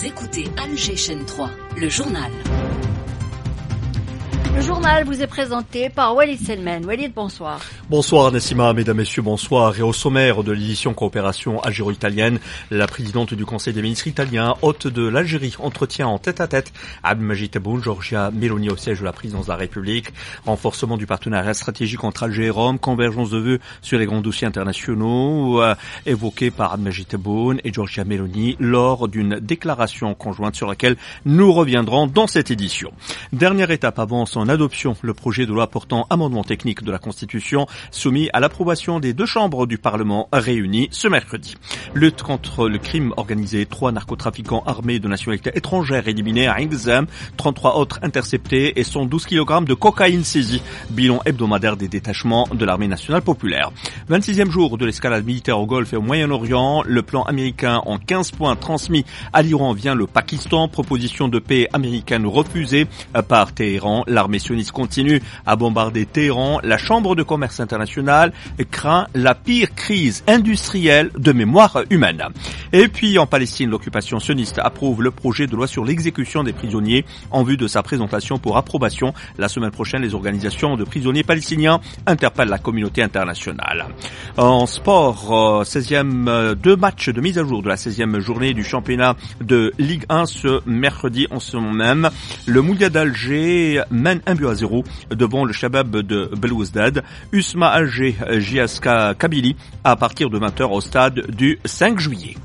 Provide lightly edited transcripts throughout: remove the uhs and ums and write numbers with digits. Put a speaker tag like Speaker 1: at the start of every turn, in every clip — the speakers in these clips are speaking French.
Speaker 1: Vous écoutez Alger Chaîne 3, le journal.
Speaker 2: Le journal vous est présenté par Walid Selman. Walid, bonsoir.
Speaker 3: Bonsoir Nassima, mesdames, messieurs, bonsoir. Et au sommaire de l'édition coopération algéro-italienne, la présidente du Conseil des ministres italien, hôte de l'Algérie, entretient en tête-à-tête Abdelmadjid Tebboune, Giorgia Meloni au siège de la présidence de la République, renforcement du partenariat stratégique entre Alger et Rome, convergence de vœux sur les grands dossiers internationaux, évoqués par Abdelmadjid Tebboune et Giorgia Meloni lors d'une déclaration conjointe sur laquelle nous reviendrons dans cette édition. Dernière étape avant son adoption, le projet de loi portant amendement technique de la Constitution soumis à l'approbation des deux chambres du Parlement réunies ce mercredi. Lutte contre le crime organisé, 3 narcotrafiquants armés de nationalité étrangère éliminés à Ingham, 33 autres interceptés et 112 kg de cocaïne saisie. Bilan hebdomadaire des détachements de l'armée nationale populaire. 26e jour de l'escalade militaire au Golfe et au Moyen-Orient, le plan américain en 15 points transmis à l'Iran vient le Pakistan, proposition de paix américaine refusée par Téhéran. L'armée sioniste continue à bombarder Téhéran. La Chambre de commerce internationale craint la pire crise industrielle de mémoire humaine. Et puis en Palestine, l'occupation sioniste approuve le projet de loi sur l'exécution des prisonniers en vue de sa présentation pour approbation. La semaine prochaine, les organisations de prisonniers palestiniens interpellent la communauté internationale. En sport, 16e, 2 matchs de mise à jour de la 16e journée du championnat de Ligue 1 ce mercredi en ce moment même. Le Moulia d'Alger mène 1-0 devant le Shabab de Belouizdad. Usma Alger, JSK Kabylie à partir de 20h au stade du 5 juillet.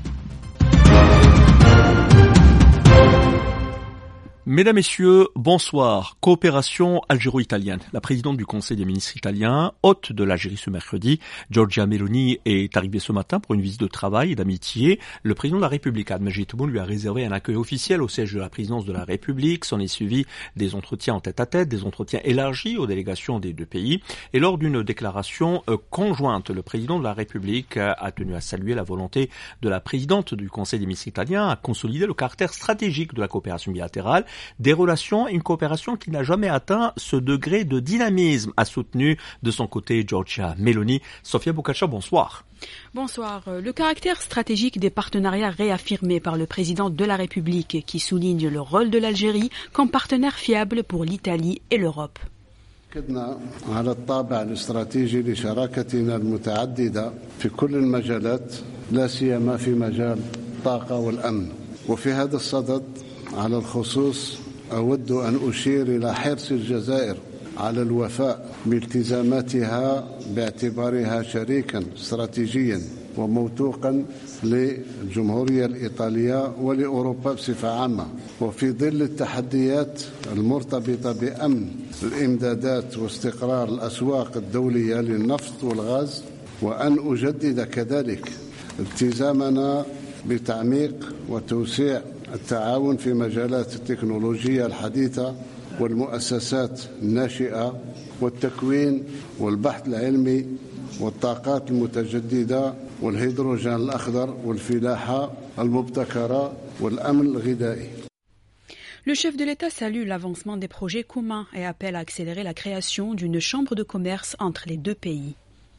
Speaker 3: Mesdames, Messieurs, bonsoir. Coopération algéro-italienne. La présidente du Conseil des ministres italien, hôte de l'Algérie ce mercredi, Giorgia Meloni, est arrivée ce matin pour une visite de travail et d'amitié. Le président de la République, Abdelmadjid Tebboune, lui a réservé un accueil officiel au siège de la présidence de la République. S'en est suivi des entretiens en tête-à-tête, des entretiens élargis aux délégations des deux pays. Et lors d'une déclaration conjointe, le président de la République a tenu à saluer la volonté de la présidente du Conseil des ministres italien à consolider le caractère stratégique de la coopération bilatérale. Des relations, une coopération qui n'a jamais atteint ce degré de dynamisme, a soutenu de son côté Giorgia Meloni. Sofia Boukatcha, bonsoir.
Speaker 4: Bonsoir. Le caractère stratégique des partenariats réaffirmés par le président de la République qui souligne le rôle de l'Algérie comme partenaire fiable pour l'Italie et l'Europe.
Speaker 5: أكدنا على الطابع الاستراتيجي لشراكتنا المتعددة في كل المجالات لا سيما في مجال الطاقة والأمن وفي هذا الصدد على الخصوص أود أن أشير إلى حرص الجزائر على الوفاء بالتزاماتها باعتبارها شريكا استراتيجيا وموثوقا للجمهورية الإيطالية ولأوروبا بصفة عامة وفي ظل التحديات المرتبطة بأمن الإمدادات واستقرار الأسواق الدولية للنفط والغاز وأن أجدد كذلك التزامنا بتعميق وتوسيع التعاون في مجالات التكنولوجيا الحديثة والمؤسسات الناشئة والتكوين والبحث العلمي والطاقات المتجددة والهيدروجين الأخضر والفلاحة المبتكرة والأمن الغذائي.
Speaker 4: Le chef de l'État salue l'avancement des projets communs et appelle à accélérer la création d'une chambre de commerce entre les deux pays.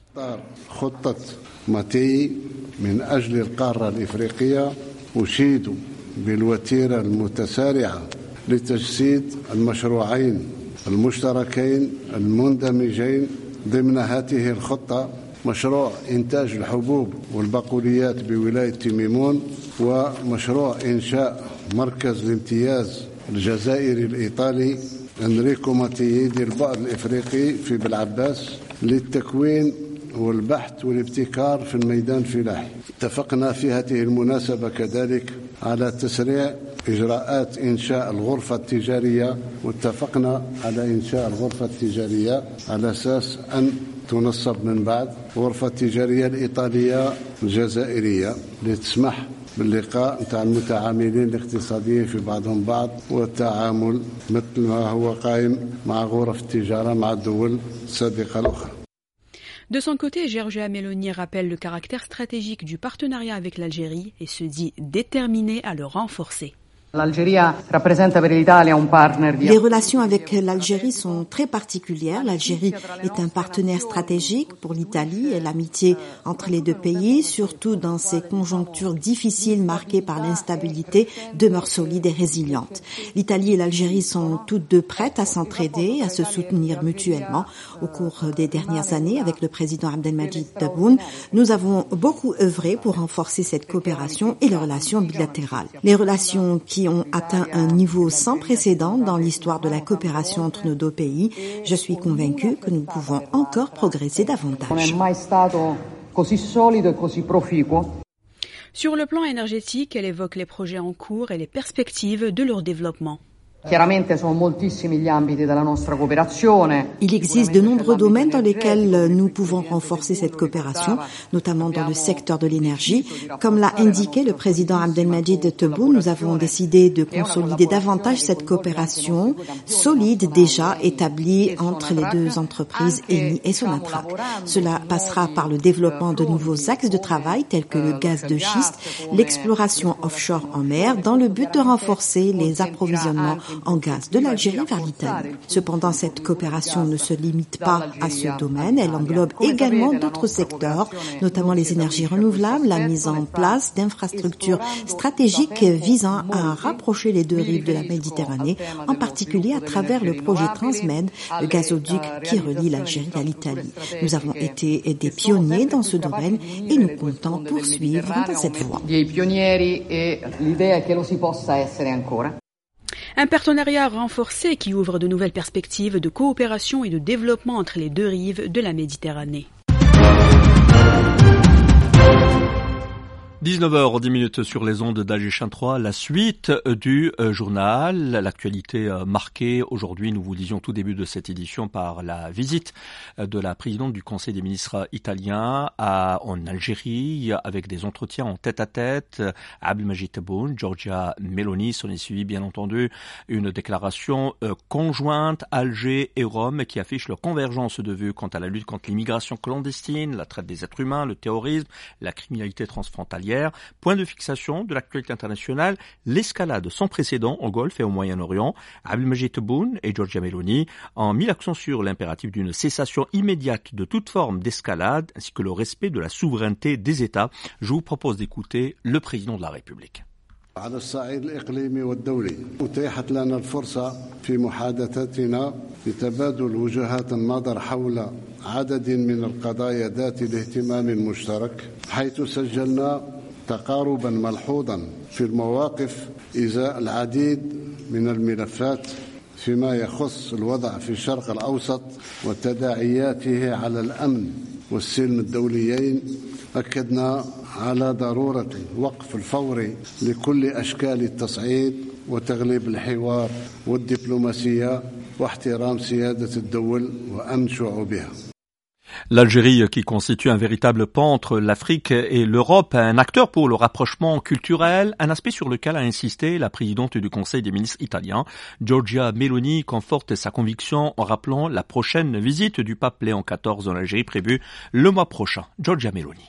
Speaker 5: خطة ماتي من أجل القارة الإفريقية أشيد بالوتيرة المتسارعة لتجسيد المشروعين المشتركين المندمجين ضمن هذه الخطة مشروع إنتاج الحبوب والبقوليات بولاية تيميمون ومشروع إنشاء مركز الامتياز الجزائري الإيطالي أنريكو ماتيدي البعد الإفريقي في بالعباس للتكوين والبحث والابتكار في الميدان الفلاحي. اتفقنا في هذه المناسبة كذلك على تسريع إجراءات إنشاء الغرفة التجارية واتفقنا على إنشاء الغرفة التجارية على أساس أن تنصب من بعد غرفة التجارية الإيطالية الجزائرية لتسمح باللقاء نتاع المتعاملين الاقتصاديين في بعضهم بعض والتعامل مثل ما هو قائم مع غرف التجارة مع الدول الصديقة الأخرى.
Speaker 4: De son côté, Giorgia Meloni rappelle le caractère stratégique du partenariat avec l'Algérie et se dit déterminée à le renforcer.
Speaker 6: Les relations avec l'Algérie sont très particulières. L'Algérie est un partenaire stratégique pour l'Italie et l'amitié entre les deux pays, surtout dans ces conjonctures difficiles marquées par l'instabilité, demeure solide et résiliente. L'Italie et l'Algérie sont toutes deux prêtes à s'entraider, à se soutenir mutuellement. Au cours des dernières années, avec le président Abdelmadjid Tebboune, nous avons beaucoup œuvré pour renforcer cette coopération et les relations bilatérales. Les relations qui ont atteint un niveau sans précédent dans l'histoire de la coopération entre nos deux pays. Je suis convaincue que nous pouvons encore progresser davantage.
Speaker 4: Sur le plan énergétique, elle évoque les projets en cours et les perspectives de leur développement.
Speaker 6: Il existe de nombreux domaines dans lesquels nous pouvons renforcer cette coopération, notamment dans le secteur de l'énergie. Comme l'a indiqué le président Abdelmadjid Tebboune, nous avons décidé de consolider davantage cette coopération solide déjà établie entre les deux entreprises Eni et Sonatrach. Cela passera par le développement de nouveaux axes de travail tels que le gaz de schiste, l'exploration offshore en mer, dans le but de renforcer les approvisionnements en gaz de l'Algérie vers l'Italie. Cependant, cette coopération ne se limite pas à ce domaine. Elle englobe également d'autres secteurs, notamment les énergies renouvelables, la mise en place d'infrastructures stratégiques visant à rapprocher les deux rives de la Méditerranée, en particulier à travers le projet Transmed, le gazoduc qui relie l'Algérie à l'Italie. Nous avons été des pionniers dans ce domaine et nous comptons poursuivre dans cette voie.
Speaker 4: Un partenariat renforcé qui ouvre de nouvelles perspectives de coopération et de développement entre les deux rives de la Méditerranée.
Speaker 3: 19h10 sur les ondes d'Alger 3, la suite du journal. L'actualité marquée aujourd'hui, nous vous disions tout début de cette édition, par la visite de la présidente du Conseil des ministres italien en Algérie, avec des entretiens en tête-à-tête. Abdelmadjid Tebboune, Giorgia Meloni, s'en est suivi bien entendu une déclaration conjointe Alger et Rome qui affiche leur convergence de vues quant à la lutte contre l'immigration clandestine, la traite des êtres humains, le terrorisme, la criminalité transfrontalière. Point de fixation de l'actualité internationale, l'escalade sans précédent au Golfe et au Moyen-Orient. Abdelmadjid Tebboune et Giorgia Meloni ont mis l'accent sur l'impératif d'une cessation immédiate de toute forme d'escalade ainsi que le respect de la souveraineté des États. Je vous propose d'écouter le président de la République.
Speaker 5: على الصعيد الإقليمي والدولي أتيحت لنا الفرصة في محادثاتنا لتبادل وجهات النظر حول عدد من القضايا ذات الاهتمام المشترك حيث سجلنا تقاربا ملحوظا في المواقف إزاء العديد من الملفات فيما يخص الوضع في الشرق الأوسط وتداعياته على الأمن والسلم الدوليين. أكدنا على ضرورة الوقف الفوري لكل أشكال التصعيد وتغليب الحوار والدبلوماسية واحترام سيادة الدول وأمن شعوبها.
Speaker 3: L'Algérie qui constitue un véritable pont entre l'Afrique et l'Europe, un acteur pour le rapprochement culturel, un aspect sur lequel a insisté la présidente du Conseil des ministres italien. Giorgia Meloni conforte sa conviction en rappelant la prochaine visite du pape Léon XIV en Algérie prévue le mois prochain. Giorgia Meloni.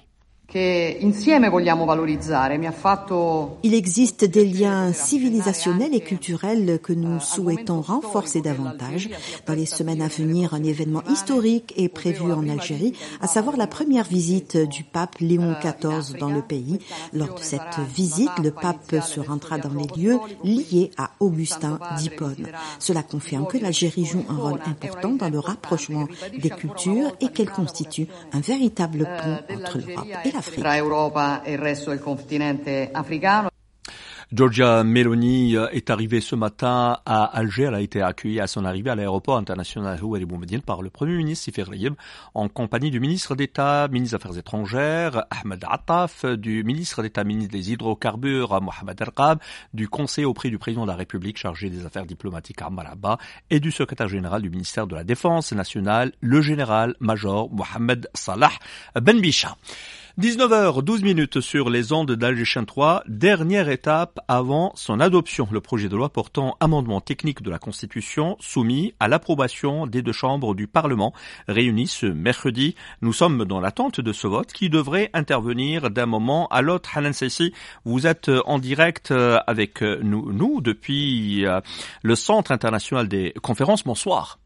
Speaker 6: Il existe des liens civilisationnels et culturels que nous souhaitons renforcer davantage. Dans les semaines à venir, un événement historique est prévu en Algérie, à savoir la première visite du pape Léon XIV dans le pays. Lors de cette visite, le pape se rendra dans les lieux liés à Augustin d'Hippone. Cela confirme que l'Algérie joue un rôle important dans le rapprochement des cultures et qu'elle constitue un véritable pont entre l'Europe et l'Afrique.
Speaker 3: Giorgia Meloni est arrivée ce matin à Alger. Elle a été accueillie à son arrivée à l'aéroport international Houari Boumediene par le Premier ministre Sifir Rayeb en compagnie du ministre d'État, ministre des Affaires étrangères, Ahmed Attaf, du ministre d'État, ministre des Hydrocarbures, Mohamed Erqab, du conseiller auprès du président de la République chargé des affaires diplomatiques, Ammar Abba, et du secrétaire général du ministère de la Défense nationale, le général-major Mohamed Salah Ben Bisha. 19h12 sur les ondes d'Alger 3, dernière étape avant son adoption. Le projet de loi portant amendement technique de la Constitution soumis à l'approbation des deux chambres du Parlement réunies ce mercredi. Nous sommes dans l'attente de ce vote qui devrait intervenir d'un moment à l'autre. Hanan Saissi, vous êtes en direct avec nous depuis le Centre international des conférences. Bonsoir.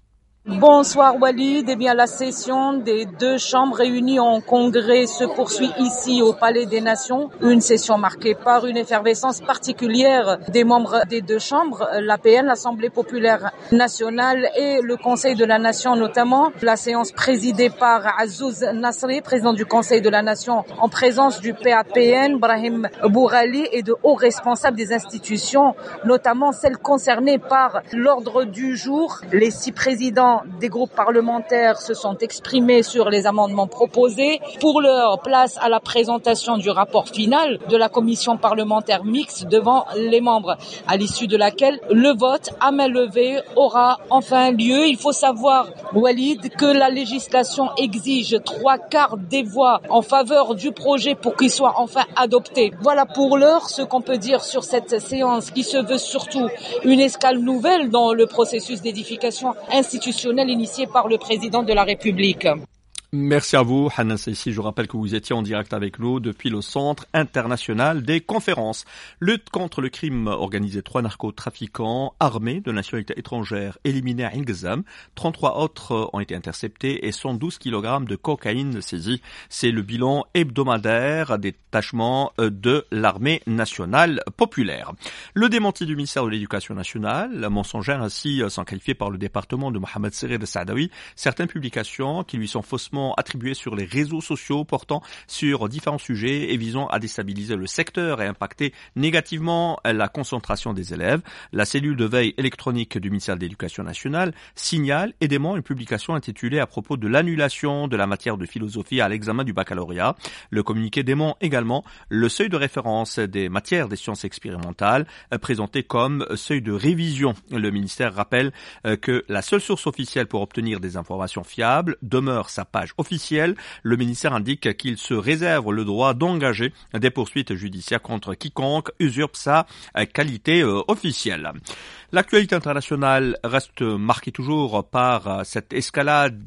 Speaker 7: Bonsoir Walid, bien la session des deux chambres réunies en congrès se poursuit ici au Palais des Nations. Une session marquée par une effervescence particulière des membres des deux chambres, l'APN, l'Assemblée populaire nationale et le Conseil de la Nation notamment. La séance présidée par Azzouz Nasri, président du Conseil de la Nation, en présence du PAPN, Brahim Bourali et de hauts responsables des institutions, notamment celles concernées par l'ordre du jour. Les 6 présidents des groupes parlementaires se sont exprimés sur les amendements proposés. Pour leur place à la présentation du rapport final de la commission parlementaire mixte devant les membres, à l'issue de laquelle le vote à main levée aura enfin lieu. Il faut savoir, Walid, que la législation exige 3/4 des voix en faveur du projet pour qu'il soit enfin adopté. Voilà pour l'heure ce qu'on peut dire sur cette séance qui se veut surtout une escale nouvelle dans le processus d'édification institutionnelle initié par le président de la République.
Speaker 3: Merci à vous, Hanan Saissi. Je rappelle que vous étiez en direct avec nous depuis le Centre international des conférences. Lutte contre le crime organisé. 3 narcotrafiquants armés de nationalité étrangère éliminés à Ingzam. 33 autres ont été interceptés et 112 kg de cocaïne saisis. C'est le bilan hebdomadaire des détachements de l'armée nationale populaire. Le démenti du ministère de l'Éducation nationale, mensongère ainsi sont qualifiés par le département de Mohamed Serir Saadawi. Certaines publications qui lui sont faussement attribués sur les réseaux sociaux portant sur différents sujets et visant à déstabiliser le secteur et impacter négativement la concentration des élèves. La cellule de veille électronique du ministère de l'Éducation nationale signale et dément une publication intitulée à propos de l'annulation de la matière de philosophie à l'examen du baccalauréat. Le communiqué dément également le seuil de référence des matières des sciences expérimentales présenté comme seuil de révision. Le ministère rappelle que la seule source officielle pour obtenir des informations fiables demeure sa page officielle. Le ministère indique qu'il se réserve le droit d'engager des poursuites judiciaires contre quiconque usurpe sa qualité officielle. L'actualité internationale reste marquée toujours par cette escalade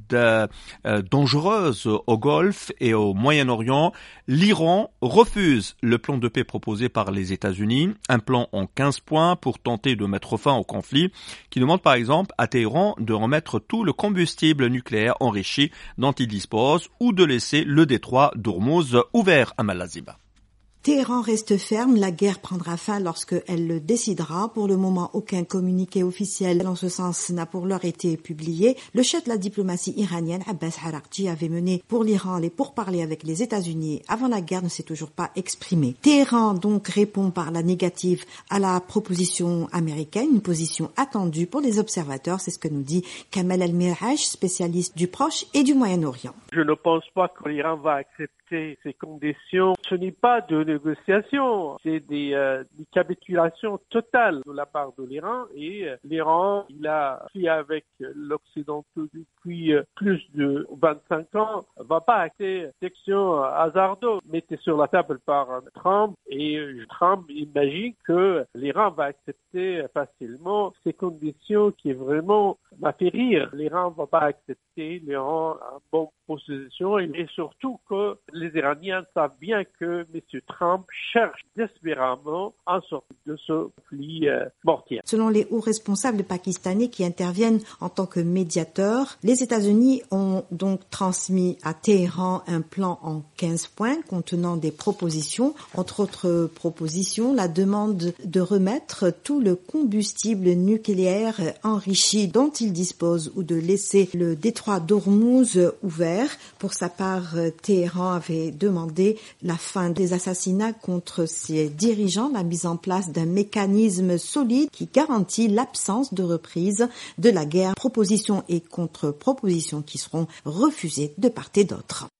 Speaker 3: dangereuse au Golfe et au Moyen-Orient. L'Iran refuse le plan de paix proposé par les États-Unis, un plan en 15 points pour tenter de mettre fin au conflit, qui demande par exemple à Téhéran de remettre tout le combustible nucléaire enrichi dont il dispose ou de laisser le détroit d'Ormuz ouvert à Malazib.
Speaker 6: Téhéran reste ferme, la guerre prendra fin lorsque elle le décidera. Pour le moment, aucun communiqué officiel en ce sens n'a pour l'heure été publié. Le chef de la diplomatie iranienne, Abbas Araghchi, avait mené pour l'Iran les pourparlers avec les États-Unis avant la guerre, ne s'est toujours pas exprimé. Téhéran donc répond par la négative à la proposition américaine, une position attendue pour les observateurs, c'est ce que nous dit Kamel El-Miraj, spécialiste du Proche et du Moyen-Orient.
Speaker 8: Je ne pense pas que l'Iran va accepter ces conditions. Ce n'est pas de négociation, c'est des capitulations totales de la part de l'Iran. Et l'Iran, il a fait avec l'Occident depuis plus de 25 ans, va pas accepter d'actions hasardeuses mettées sur la table par Trump. Et Trump imagine que l'Iran va accepter facilement ces conditions qui vraiment m'a fait rire. L'Iran va pas accepter, l'Iran a une bonne position et surtout que les Iraniens savent bien que M. Trump cherche désespérément à sortir de ce conflit mortier.
Speaker 6: Selon les hauts responsables pakistanais qui interviennent en tant que médiateurs, les États-Unis ont donc transmis à Téhéran un plan en 15 points contenant des propositions. Entre autres propositions, la demande de remettre tout le combustible nucléaire enrichi dont il dispose ou de laisser le détroit d'Ormuz ouvert. Pour sa part, Téhéran avait demandé la fin des assassinats contre ses dirigeants, la mise en place d'un mécanisme solide qui garantit l'absence de reprise de la guerre. Propositions et contre-propositions qui seront refusées de part et d'autre.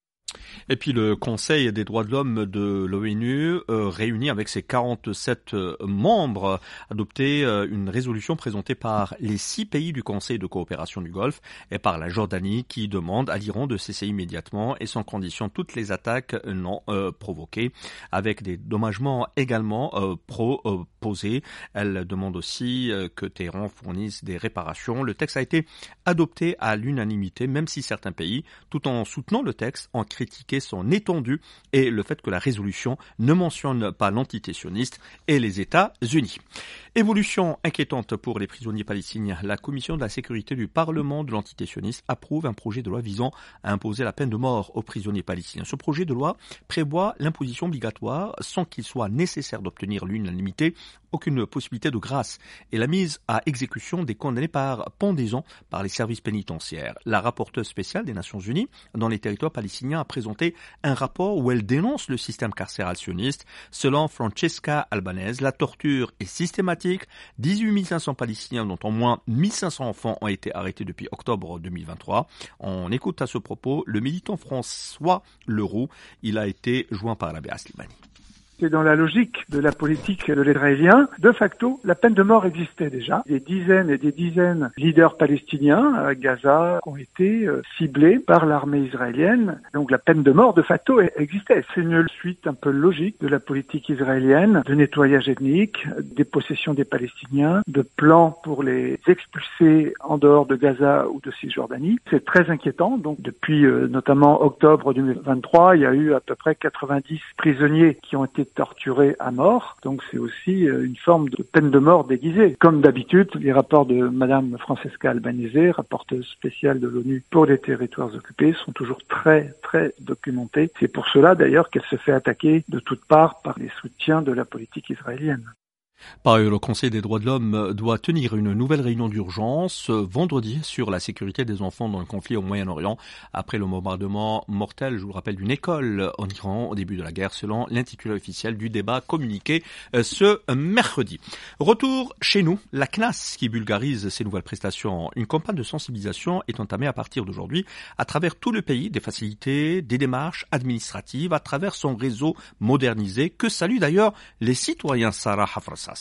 Speaker 3: Et puis le Conseil des droits de l'homme de l'ONU, réuni avec ses 47 membres, a adopté une résolution présentée par les 6 pays du Conseil de coopération du Golfe et par la Jordanie qui demande à l'Iran de cesser immédiatement et sans condition toutes les attaques non provoquées, avec des dommagements également proposés. Elle demande aussi que Téhéran fournisse des réparations. Le texte a été adopté à l'unanimité, même si certains pays, tout en soutenant le texte, en critiquaient son étendue et le fait que la résolution ne mentionne pas l'entité sioniste et les États-Unis. Évolution inquiétante pour les prisonniers palestiniens. La Commission de la sécurité du Parlement de l'entité sioniste approuve un projet de loi visant à imposer la peine de mort aux prisonniers palestiniens. Ce projet de loi prévoit l'imposition obligatoire sans qu'il soit nécessaire d'obtenir l'unanimité, aucune possibilité de grâce et la mise à exécution des condamnés par pendaison par les services pénitentiaires. La rapporteure spéciale des Nations Unies dans les territoires palestiniens a présenté un rapport où elle dénonce le système carcéral sioniste. Selon Francesca Albanese, la torture est systématique. 18 500 Palestiniens, dont au moins 1 500 enfants, ont été arrêtés depuis octobre 2023. On écoute à ce propos le militant François Leroux. Il a été joint par l'Abbé Aslimani.
Speaker 9: C'est dans la logique de la politique de l'Israélien. De facto, la peine de mort existait déjà. Des dizaines et des dizaines de leaders palestiniens à Gaza ont été ciblés par l'armée israélienne. Donc la peine de mort, de facto, existait. C'est une suite un peu logique de la politique israélienne, de nettoyage ethnique, des possessions des Palestiniens, de plans pour les expulser en dehors de Gaza ou de Cisjordanie. C'est très inquiétant. Donc depuis notamment octobre 2023, il y a eu à peu près 90 prisonniers qui ont été torturés à mort, donc c'est aussi une forme de peine de mort déguisée. Comme d'habitude, les rapports de Madame Francesca Albanese, rapporteuse spéciale de l'ONU pour les territoires occupés, sont toujours très, très documentés. C'est pour cela d'ailleurs qu'elle se fait attaquer de toutes parts par les soutiens de la politique israélienne.
Speaker 3: Par ailleurs, le Conseil des droits de l'homme doit tenir une nouvelle réunion d'urgence vendredi sur la sécurité des enfants dans le conflit au Moyen-Orient après le bombardement mortel, je vous le rappelle, d'une école en Iran au début de la guerre, selon l'intitulé officiel du débat communiqué ce mercredi. Retour chez nous, la CNAS qui vulgarise ses nouvelles prestations. Une campagne de sensibilisation est entamée à partir d'aujourd'hui à travers tout le pays, des facilités, des démarches administratives à travers son réseau modernisé que saluent d'ailleurs les citoyens. Sarah Hafrasa.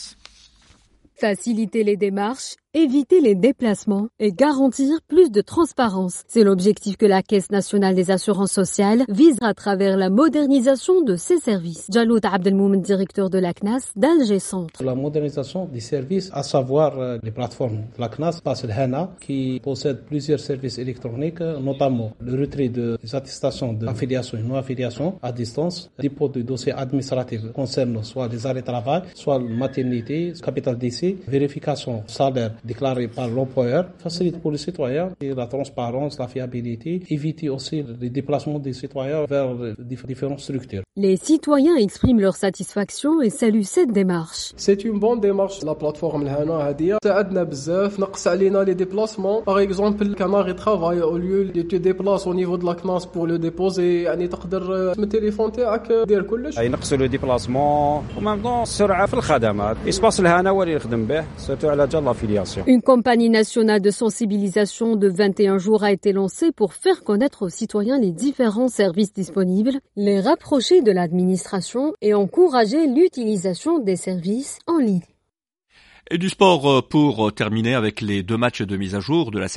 Speaker 10: Faciliter les démarches, éviter les déplacements et garantir plus de transparence. C'est l'objectif que la Caisse nationale des assurances sociales vise à travers la modernisation de ses services. Jaloud Abdelmoumen, directeur de la CNAS d'Alger Centre.
Speaker 11: La modernisation des services, à savoir les plateformes de la CNAS, passe le HANA, qui possède plusieurs services électroniques, notamment le retrait des attestations d'affiliation et non-affiliation à distance, dépôt de dossiers administratifs concernant soit les arrêts de travail, soit maternité, capital décès, vérification salaire déclaré par l'employeur, facilite pour les citoyens et la transparence, la fiabilité, éviter aussi les déplacements des citoyens vers différentes structures.
Speaker 10: Les citoyens expriment leur satisfaction et saluent cette démarche.
Speaker 12: C'est une bonne démarche. La plateforme الهنا هذه ساعدنا بزاف نقص علينا les déplacements. Par exemple, quand on travaille au lieu de te déplacer au niveau de la CNAS pour le déposer, يعني تقدر من التليفون تاعك دير كلش.
Speaker 13: ينقصوا لو ديبلاسمون ومام دون السرعه في الخدمات. اسباس الهنا هو اللي يخدم به سورتو على جال لافيلياسيون.
Speaker 10: Une campagne nationale de sensibilisation de 21 jours a été lancée pour faire connaître aux citoyens les différents services disponibles, les rapprocher de l'administration et encourager l'utilisation des services en ligne.
Speaker 3: Et du sport pour terminer avec les 2 matchs de mise à jour de la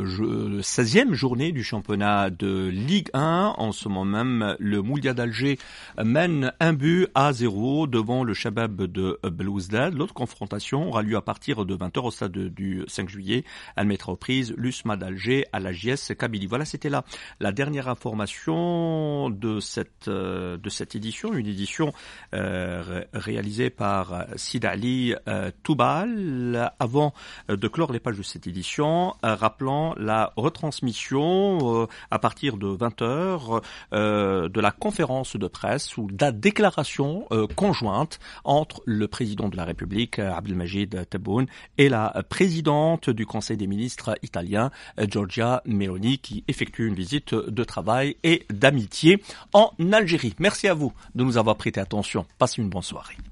Speaker 3: 16e journée du championnat de Ligue 1. En ce moment même, le Moulia d'Alger mène 1-0 devant le Shabab de Belouizdad. L'autre confrontation aura lieu à partir de 20h au stade du 5 juillet. Elle mettra aux prises l'USMA d'Alger à la JS Kabylie. Voilà, c'était là la dernière information de cette édition, une édition réalisée par Sid Ali Toubal. Avant de clore les pages de cette édition, rappelant la retransmission à partir de 20h de la conférence de presse ou de la déclaration conjointe entre le président de la République, Abdelmajid Tebboune, et la présidente du Conseil des ministres italien, Giorgia Meloni, qui effectue une visite de travail et d'amitié en Algérie. Merci à vous de nous avoir prêté attention. Passez une bonne soirée.